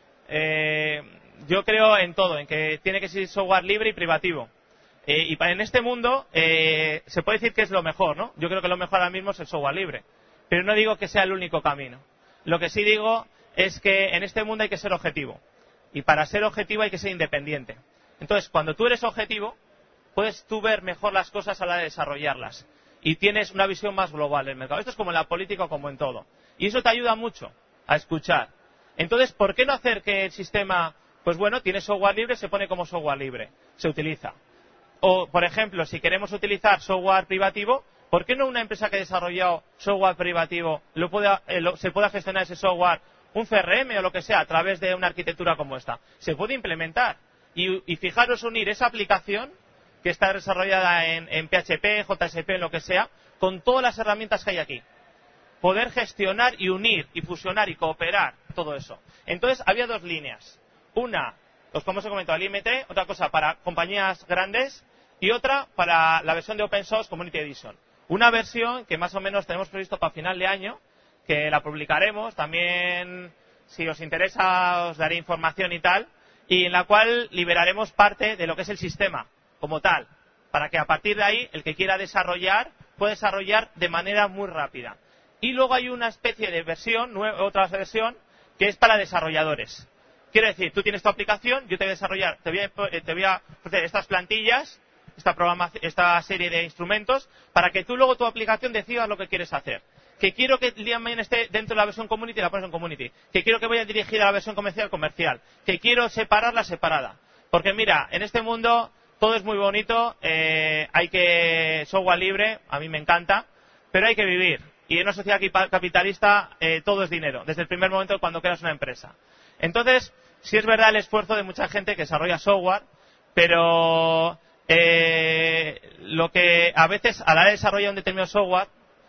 Eh, yo creo en todo, en que tiene que ser software libre y privativo. Eh, y en este mundo, eh, se puede decir que es lo mejor, ¿no? Yo creo que lo mejor ahora mismo es el software libre. Pero no digo que sea el único camino. Lo que sí digo es que en este mundo hay que ser objetivo. Y para ser objetivo hay que ser independiente. Entonces, cuando tú eres objetivo, puedes tú ver mejor las cosas a la hora de desarrollarlas. Y tienes una visión más global del mercado. Esto es como en la política o como en todo. Y eso te ayuda mucho a escuchar. Entonces, ¿por qué no hacer que el sistema, pues bueno, tiene software libre, se pone como software libre, se utiliza? O, por ejemplo, si queremos utilizar software privativo, ¿por qué no una empresa que ha desarrollado software privativo lo pueda, eh, lo, se pueda gestionar ese software, un C R M o lo que sea, a través de una arquitectura como esta? Se puede implementar. Y, y fijaros unir esa aplicación que está desarrollada en, en P H P, J S P, lo que sea, con todas las herramientas que hay aquí. Poder gestionar y unir y fusionar y cooperar todo eso. Entonces, había dos líneas. Una, pues como os he comentado, el I M T, otra cosa para compañías grandes y otra para la versión de Open Source Community Edition. Una versión que más o menos tenemos previsto para final de año, que la publicaremos. También, si os interesa, os daré información y tal, y en la cual liberaremos parte de lo que es el sistema como tal, para que a partir de ahí el que quiera desarrollar pueda desarrollar de manera muy rápida. Y luego hay una especie de versión, otra versión, que es para desarrolladores. Quiero decir, tú tienes tu aplicación, yo te voy a desarrollar, te voy a, te voy a ofrecer estas plantillas, esta, esta serie de instrumentos, para que tú luego tu aplicación decidas lo que quieres hacer. Que quiero que el día de mañana esté dentro de la versión community, la pones en community. Que quiero que vaya dirigida a la versión comercial, comercial. Que quiero separarla, separada. Porque mira, en este mundo todo es muy bonito, eh, hay que software libre, a mí me encanta, pero hay que vivir. Y en una sociedad capitalista eh, todo es dinero, desde el primer momento cuando creas una empresa. Entonces, sí es verdad el esfuerzo de mucha gente que desarrolla software, pero eh, lo que a veces a la hora de desarrollar un determinado software,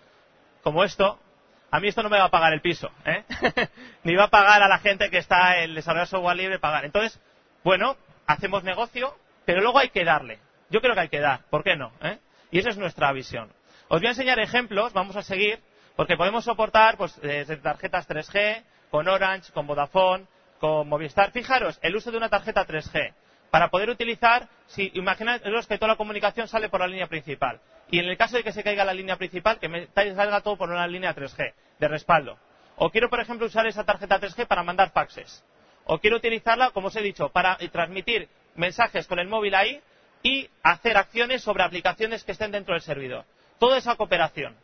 como esto, a mí esto no me va a pagar el piso, ¿eh? Ni va a pagar a la gente que está en el desarrollo de software libre pagar. Entonces, bueno, hacemos negocio, pero luego hay que darle. Yo creo que hay que dar, ¿por qué no? ¿Eh? Y esa es nuestra visión. Os voy a enseñar ejemplos, vamos a seguir, porque podemos soportar pues desde tarjetas tres G, con Orange, con Vodafone, con Movistar. Fijaros, el uso de una tarjeta tres G. Para poder utilizar, si imaginaos que toda la comunicación sale por la línea principal. Y en el caso de que se caiga la línea principal, que me salga todo por una línea tres G de respaldo. O quiero, por ejemplo, usar esa tarjeta tres G para mandar faxes. O quiero utilizarla, como os he dicho, para transmitir mensajes con el móvil ahí y hacer acciones sobre aplicaciones que estén dentro del servidor. Toda esa cooperación.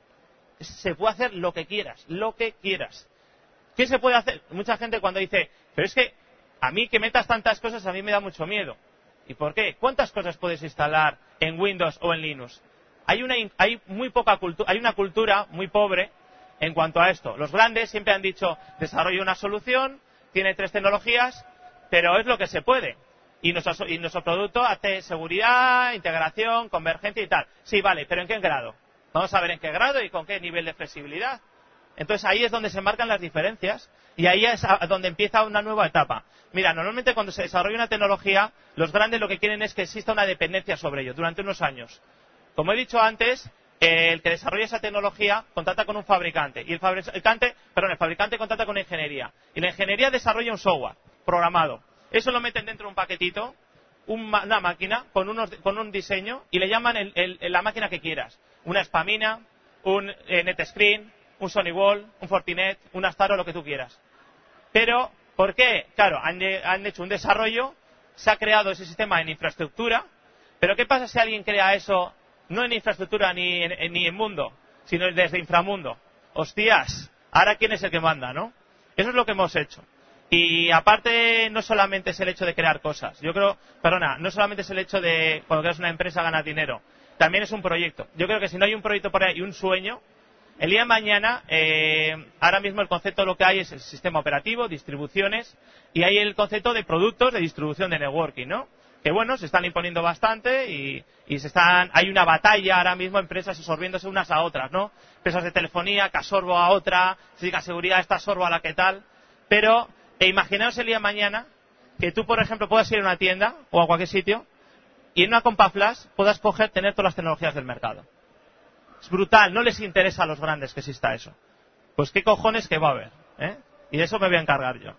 Se puede hacer lo que quieras, lo que quieras. ¿Qué se puede hacer? Mucha gente cuando dice, pero es que a mí que metas tantas cosas a mí me da mucho miedo. ¿Y por qué? ¿Cuántas cosas puedes instalar en Windows o en Linux? Hay una, hay muy poca cultura, hay una cultura muy pobre en cuanto a esto. Los grandes siempre han dicho, desarrollo una solución, tiene tres tecnologías, pero es lo que se puede. Y nuestro, y nuestro producto hace seguridad, integración, convergencia y tal. Sí, vale, pero ¿en qué grado? Vamos a ver en qué grado y con qué nivel de flexibilidad. Entonces ahí es donde se marcan las diferencias y ahí es donde empieza una nueva etapa. Mira, normalmente cuando se desarrolla una tecnología, los grandes lo que quieren es que exista una dependencia sobre ello durante unos años. Como he dicho antes, el que desarrolla esa tecnología contacta con un fabricante y el fabricante, perdón, el fabricante contacta con una ingeniería y la ingeniería desarrolla un software programado. Eso lo meten dentro de un paquetito, una máquina con, unos, con un diseño y le llaman el, el, la máquina que quieras. Una Spamina, un eh, NetScreen, un SonyWall, un Fortinet, un Astaro, lo que tú quieras. Pero, ¿por qué? Claro, han, han hecho un desarrollo, se ha creado ese sistema en infraestructura, pero ¿qué pasa si alguien crea eso no en infraestructura ni en, ni en mundo, sino desde inframundo? Hostias, ahora ¿quién es el que manda, no? Eso es lo que hemos hecho. Y aparte, no solamente es el hecho de crear cosas. Yo creo, perdona, no solamente es el hecho de cuando creas una empresa ganar dinero. También es un proyecto. Yo creo que si no hay un proyecto por ahí y un sueño, el día de mañana, eh, ahora mismo el concepto lo que hay es el sistema operativo, distribuciones, y hay el concepto de productos de distribución de networking, ¿no? Que bueno, se están imponiendo bastante y, y se están, hay una batalla ahora mismo, empresas absorbiéndose unas a otras, ¿no? Empresas de telefonía, que absorbo a otra, se diga seguridad, esta absorbo a la que tal, pero e imaginaos el día de mañana que tú, por ejemplo, puedas ir a una tienda o a cualquier sitio y en una compa flash puedas coger, tener todas las tecnologías del mercado. Es brutal, no les interesa a los grandes que exista eso. Pues qué cojones que va a haber, ¿eh? Y de eso me voy a encargar yo.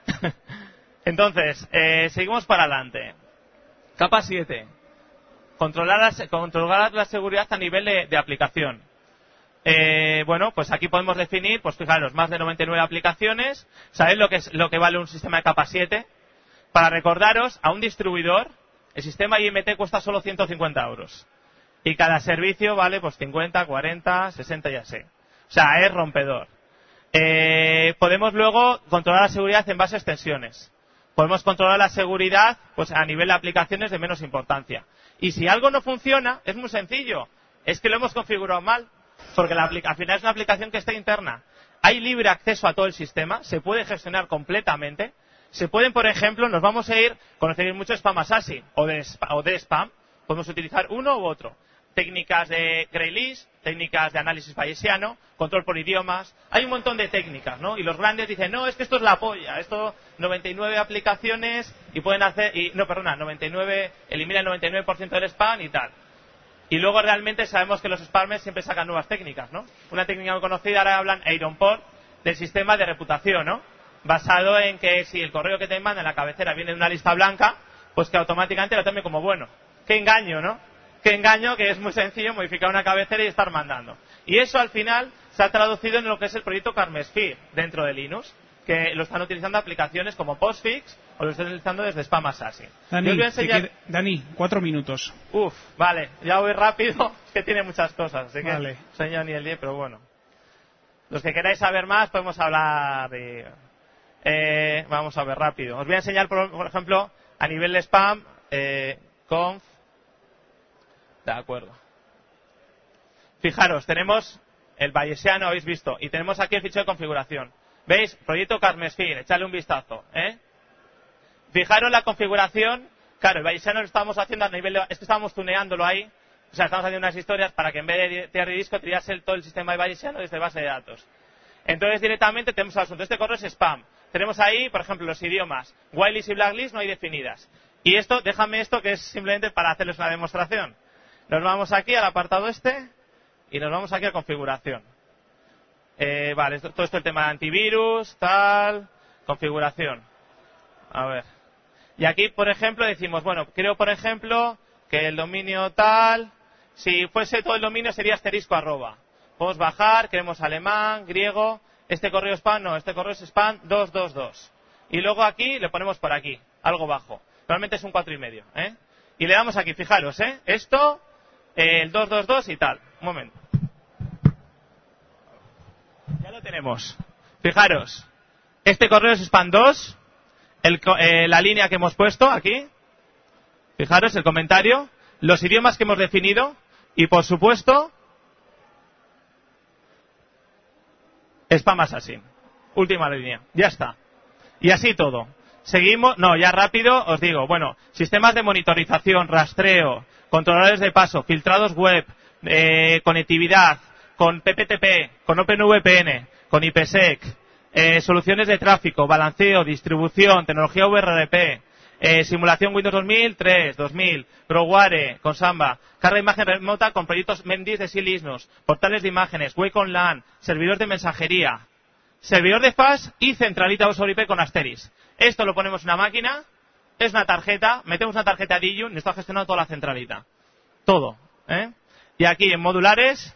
Entonces, eh, seguimos para adelante. Capa siete. Controlar la, controlar la seguridad a nivel de, de aplicación. Eh, bueno, pues aquí podemos definir, pues fijaros, más de noventa y nueve aplicaciones. ¿Sabéis lo que es lo que vale un sistema de capa siete? Para recordaros, a un distribuidor, el sistema I M T cuesta solo ciento cincuenta euros. Y cada servicio vale pues cincuenta, cuarenta, sesenta y así. O sea, es rompedor. Eh, podemos luego controlar la seguridad en base a extensiones. Podemos controlar la seguridad pues a nivel de aplicaciones de menos importancia. Y si algo no funciona, es muy sencillo. Es que lo hemos configurado mal. Porque la aplica- al final es una aplicación que está interna. Hay libre acceso a todo el sistema, se puede gestionar completamente. Se pueden, por ejemplo, nos vamos a ir, conocéis mucho Spam Assassin o de, o de Spam, podemos utilizar uno u otro. Técnicas de Grey List, técnicas de análisis bayesiano, control por idiomas. Hay un montón de técnicas, ¿no? Y los grandes dicen, no, es que esto es la polla, esto noventa y nueve aplicaciones y pueden hacer, y no, perdona, noventa y nueve, elimina el noventa y nueve por ciento del spam y tal. Y luego realmente sabemos que los spammers siempre sacan nuevas técnicas, ¿no? Una técnica muy conocida, ahora hablan Ironport, del sistema de reputación, ¿no? Basado en que si el correo que te manda en la cabecera viene de una lista blanca, pues que automáticamente lo tome como bueno. ¡Qué engaño!, ¿no? ¡Qué engaño!, que es muy sencillo modificar una cabecera y estar mandando. Y eso al final se ha traducido en lo que es el proyecto Karmesphere dentro de Linux. que lo están utilizando aplicaciones como Postfix o lo están utilizando desde Spam Assassin. Dani, Yo os voy a enseñar... queda... Dani, cuatro minutos. Uf, vale, ya voy rápido, que tiene muchas cosas, así que vale. no enseño ni el diez, pero bueno. Los que queráis saber más podemos hablar de... Eh, vamos a ver rápido. Os voy a enseñar, por, por ejemplo, a nivel de spam, eh, conf. De acuerdo. Fijaros, tenemos el bayesiano, habéis visto, y tenemos aquí el fichero de configuración. ¿Veis? Proyecto Carmesfin, echadle un vistazo, ¿eh? Fijaros la configuración. Claro, el bayesiano lo estábamos haciendo a nivel de... Es que estábamos tuneándolo ahí. O sea, estamos haciendo unas historias para que en vez de tirar de disco, tirase todo el sistema de bayesiano desde base de datos. Entonces, directamente tenemos el asunto. Este correo es spam. Tenemos ahí, por ejemplo, los idiomas. Whitelist y blacklist no hay definidas. Y esto, déjame esto, que es simplemente para hacerles una demostración. Nos vamos aquí al apartado este y nos vamos aquí a configuración. Eh, vale, esto, todo esto el tema de antivirus, tal, configuración. A ver. Y aquí, por ejemplo, decimos, bueno, creo, por ejemplo, que el dominio tal, si fuese todo el dominio sería asterisco arroba. Podemos bajar, queremos alemán, griego, este correo spam, no, este correo es spam dos dos dos. Y luego aquí le ponemos por aquí, algo bajo. Realmente es un cuatro y medio, ¿eh? Y le damos aquí, fijaros, ¿eh? Esto, eh, el dos dos dos y tal. Un momento. Ya lo tenemos. Fijaros, este correo es spam dos, el, eh, la línea que hemos puesto aquí. Fijaros el comentario, los idiomas que hemos definido y, por supuesto, Spam Assassin. Última línea. Ya está. Y así todo. Seguimos. No, ya rápido os digo. Bueno, sistemas de monitorización, rastreo, controladores de paso, filtrados web, eh, conectividad, con P P T P, con OpenVPN, con IPsec, eh, soluciones de tráfico, balanceo, distribución, tecnología V R R P, eh, simulación Windows dos mil, tres, dos mil, ProWare con Samba, carga de imagen remota con proyectos Mendis de Linux, portales de imágenes, Wacom LAN, servidor de mensajería, servidor de fax y centralita sobre I P con Asteris. Esto lo ponemos en una máquina, es una tarjeta, metemos una tarjeta D I U y nos está gestionando toda la centralita. Todo, ¿eh? Y aquí en modulares,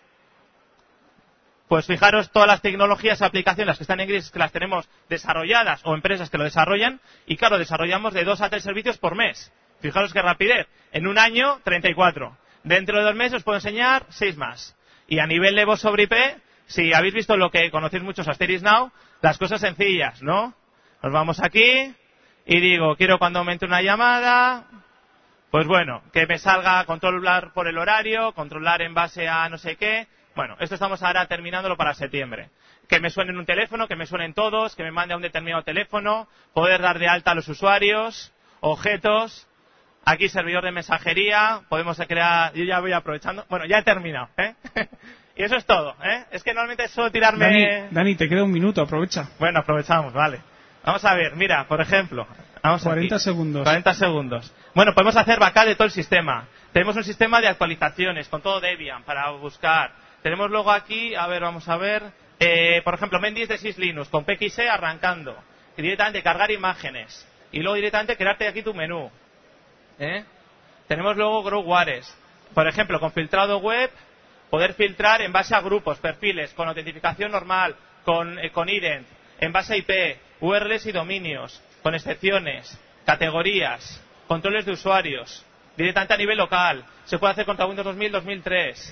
pues fijaros todas las tecnologías y aplicaciones que están en gris, que las tenemos desarrolladas o empresas que lo desarrollan. Y claro, desarrollamos de dos a tres servicios por mes. Fijaros qué rapidez. En un año, treinta y cuatro. Dentro de dos meses os puedo enseñar seis más. Y a nivel de voz sobre I P, si habéis visto lo que conocéis muchos Asteris Now, las cosas sencillas, ¿no? Nos vamos aquí y digo, quiero cuando aumente una llamada, pues bueno, que me salga controlar por el horario, controlar en base a no sé qué. Bueno, esto estamos ahora terminándolo para septiembre. Que me suenen un teléfono, que me suenen todos, que me mande a un determinado teléfono, poder dar de alta a los usuarios, objetos, aquí servidor de mensajería, podemos crear, yo ya voy aprovechando, bueno, ya he terminado, ¿eh? Y eso es todo, ¿eh? Es que normalmente suelo tirarme... Dani, Dani, te queda un minuto, aprovecha. Bueno, aprovechamos, vale. Vamos a ver, mira, por ejemplo, vamos cuarenta aquí. segundos. cuarenta segundos. Bueno, podemos hacer backup de todo el sistema. Tenemos un sistema de actualizaciones con todo Debian para buscar. Tenemos luego aquí, a ver, vamos a ver, eh, por ejemplo, Mendis de Linux con P X E arrancando. Y directamente cargar imágenes. Y luego directamente crearte aquí tu menú. ¿Eh? Tenemos luego GrowWares. Por ejemplo, con filtrado web, poder filtrar en base a grupos, perfiles, con autentificación normal, con, eh, con ident, en base a I P, U R Ls y dominios, con excepciones, categorías, controles de usuarios, directamente a nivel local. Se puede hacer contra Windows dos mil, dos mil tres.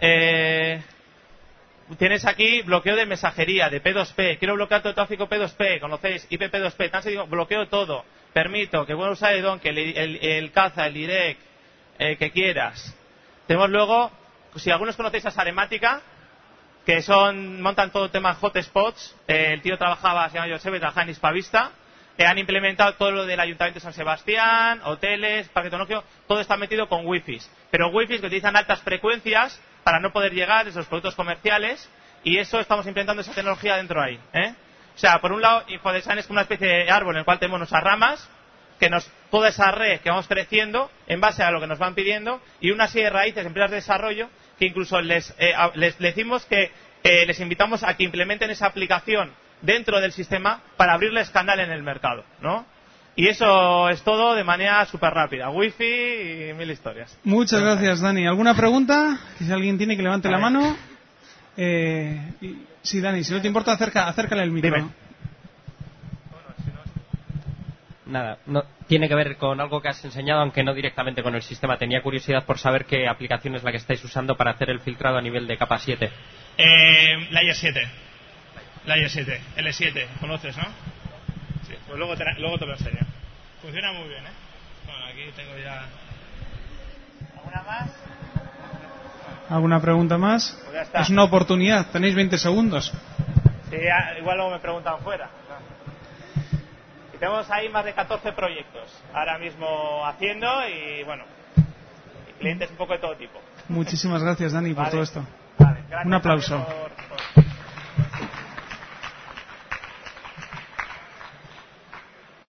Eh, tienes aquí bloqueo de mensajería, de P dos P. Quiero bloquear todo el tráfico P dos P, conocéis, I P P dos P. Tan sencillo, bloqueo todo. Permito que pueda usar el don, que el, el, el caza, el direct, eh, que quieras. Tenemos luego, si algunos conocéis a Saremática, que son, montan todo el tema hotspots. Eh, el tío trabajaba, se llama Josep, trabajaba en Hispavista. Eh, han implementado todo lo del Ayuntamiento de San Sebastián, hoteles, parque tecnológico, todo está metido con wifi. Pero wifi que utilizan altas frecuencias para no poder llegar a esos productos comerciales, y eso estamos implementando esa tecnología dentro ahí, ¿eh? O sea, por un lado, InfoDesign es como una especie de árbol en el cual tenemos nuestras ramas, que nos, toda esa red que vamos creciendo en base a lo que nos van pidiendo, y una serie de raíces, empresas de desarrollo, que incluso les, eh, les, les decimos que eh, les invitamos a que implementen esa aplicación dentro del sistema para abrirles canal en el mercado, ¿no? Y eso es todo de manera súper rápida. Wi-Fi y mil historias. Muchas gracias, Dani. ¿Alguna pregunta? Si alguien tiene, que levante la mano. Eh, y, sí, Dani, si no te importa, acerca, acércale el micro. Dime. nada, no, tiene que ver con algo que has enseñado, aunque no directamente con el sistema. Tenía curiosidad por saber qué aplicación es la que estáis usando para hacer el filtrado a nivel de capa siete. Eh, Layer siete. Layer siete. L siete. ¿Conoces, no? Sí. Pues luego te, luego te lo enseño. Funciona muy bien, ¿eh? Bueno, aquí tengo ya... ¿Alguna más? ¿Alguna pregunta más? Pues ya está. Es una oportunidad, tenéis veinte segundos. Sí, igual luego me preguntan fuera. Y tenemos ahí más de catorce proyectos ahora mismo haciendo y bueno, y clientes un poco de todo tipo. Muchísimas gracias, Dani, por Vale. todo esto. Vale, gracias Un aplauso. por- por-